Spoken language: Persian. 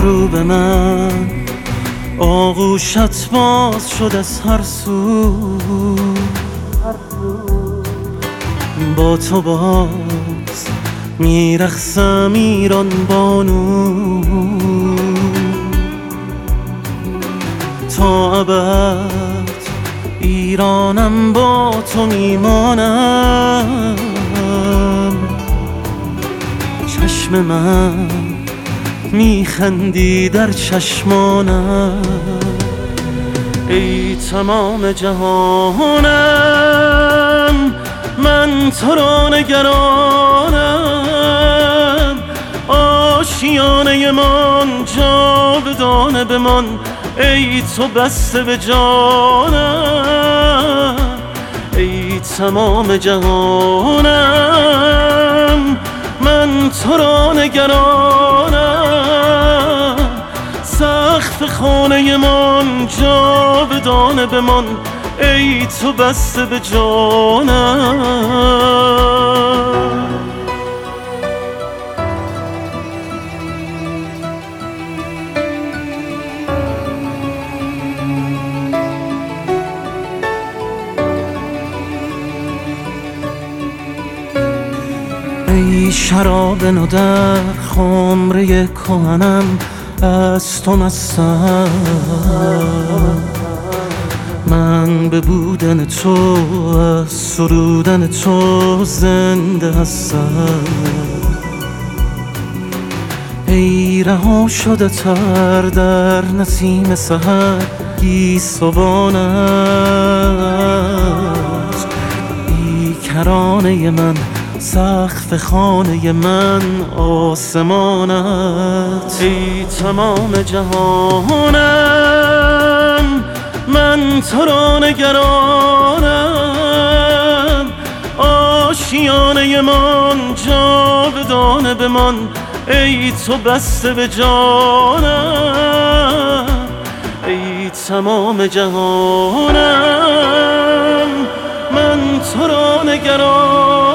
رو به من، آغوشت باز شد از هر سو، با تو باز میرقصم ایران بانو، تا ابد ایرانم با تو میمانم. چشم من میخندی در چشمانم، ای تمام جهانم من تو را نگرانم. آشیانه من جاودانه بمان، ای تو بسته به جانم. ای تمام جهانم من تو را نگرانم. سقف خانه من جاودانه بمان، ای تو بسته به جانم. ای شراب نو در خمره کهنم، از تو مستم. من به بودن تو، از سرودن تو زنده هستم. ای رها شده تر در نسیم سحر گیسوانت، ای کرانه من سقف خانه من آسمانت. ای تمام جهانم من تو را نگرانم. آشیانه من جاودانه بمان، ای تو بسته به جانم. ای تمام جهانم من تو را نگرانم.